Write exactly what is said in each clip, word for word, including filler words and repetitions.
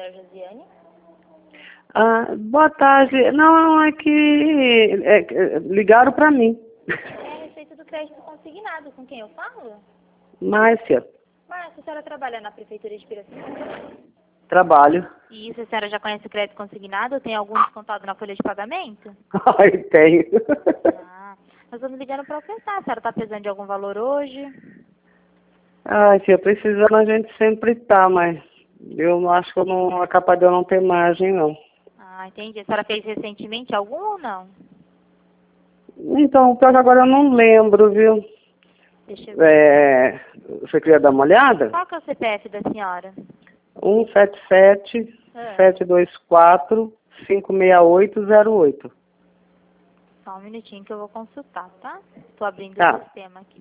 senhora Josiane? Ah, boa tarde. Não, é que é, é, ligaram para mim. É a respeito do crédito consignado. Com quem eu falo? Márcia, Márcia, a senhora trabalha na Prefeitura de Piracicaba? trabalho. E isso, a senhora já conhece o crédito consignado? Tem algum descontado na folha de pagamento? Ai, tenho. Ah, nós vamos ligando para ofertar. A senhora está precisando de algum valor hoje? Ai, filha, precisando a gente sempre tá, mas eu não acho que eu não, é capaz de eu não ter margem, não. Ah, entendi. A senhora fez recentemente algum ou não? Então, pior que agora eu não lembro, viu? Deixa eu ver. É, você queria dar uma olhada? Qual que é o C P F da senhora? um sete sete, Ah, sete dois quatro, cinco seis oito zero oito. só um minutinho que eu vou consultar, tá? Estou abrindo Tá. o sistema aqui.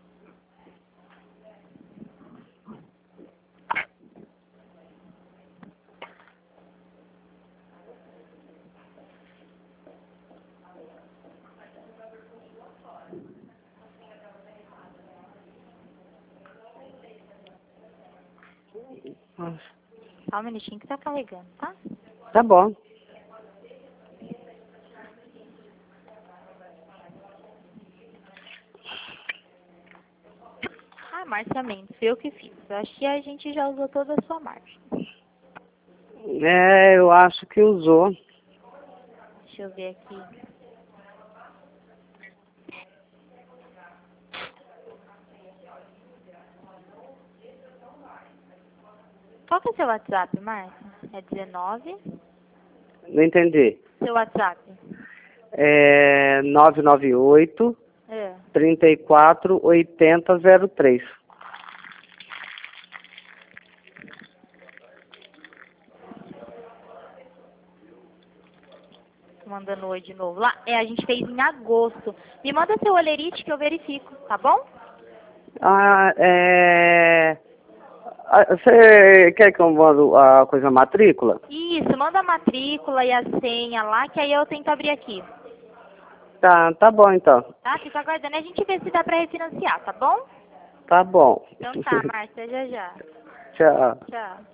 Nossa, Só um minutinho que tá carregando, tá? tá bom. Ah, Márcia Mendes, foi eu que fiz. Eu acho que a gente já usou toda a sua margem. É, eu acho que usou. Deixa eu ver aqui. Qual que é o seu WhatsApp, Márcia? É dezenove? Não entendi. Seu WhatsApp? É nove nove oito, É. três quatro, oito zero zero três. Tô mandando oi de novo. Lá, é, a gente fez em agosto. Me manda seu olerite que eu verifico, tá bom? Ah, é... ah, você quer que eu mando a coisa matrícula? Isso, manda a matrícula e a senha lá, que aí eu tento abrir aqui. Tá, tá bom então. Tá? Fica aguardando e a gente vê se dá pra refinanciar, tá bom? Tá bom. Então tá, Márcia, já já. Tchau. Tchau.